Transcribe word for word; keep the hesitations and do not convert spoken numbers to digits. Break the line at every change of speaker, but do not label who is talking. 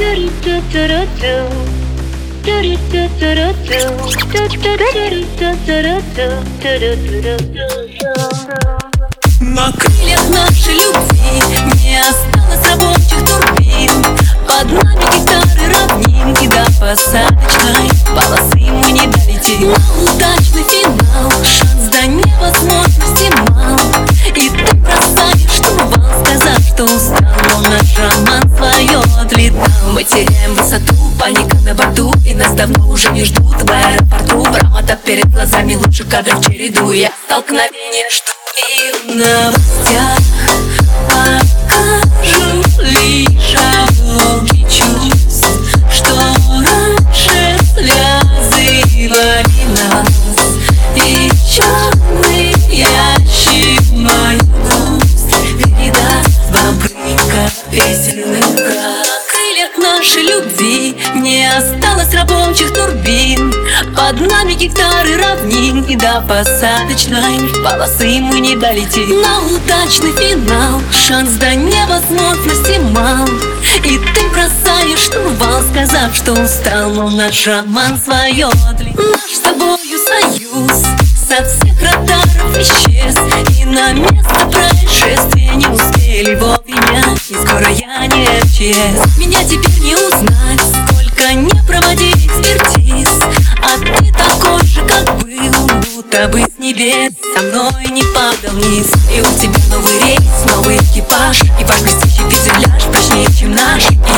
На крыльях нашей любви не осталось рабочих турбин. Под нами гитары равнинки до посадочной полосы мы не долетим. На удачный финал шанс до невозможности мал. И ты бросаешь штурвал, сказав, что устал, но наш роман свое отлетал. Мы теряем высоту, паника на борту, и нас давно уже не ждут в аэропорту. Грамота перед глазами, лучше кадров череду. Я столкновение жду и в новостях покажу лишь обломки чувств, что раньше связывали нас. И черный ящик мою грусть передаст вам прыгка песенных крас. На крыльях нашей любви не осталось рабочих турбин. Под нами гектары равнин, и до посадочной полосы мы не долетим. На удачный финал шанс до невозможности мал. И ты бросаешь штурвал, сказав, что устал, но наш роман свое отлетал. Наш с тобою союз со всех радаров исчез, и на место происшествия не успели вовремя. И скоро я не эф че эс. Меня теперь не узнать, сколько не проводить экспертиз. А ты такой же, как был, будто бы с небес со мной не падал вниз. И у тебя новый рейс, новый экипаж, и ваш блестящий фюзеляж прочнее, чем наш.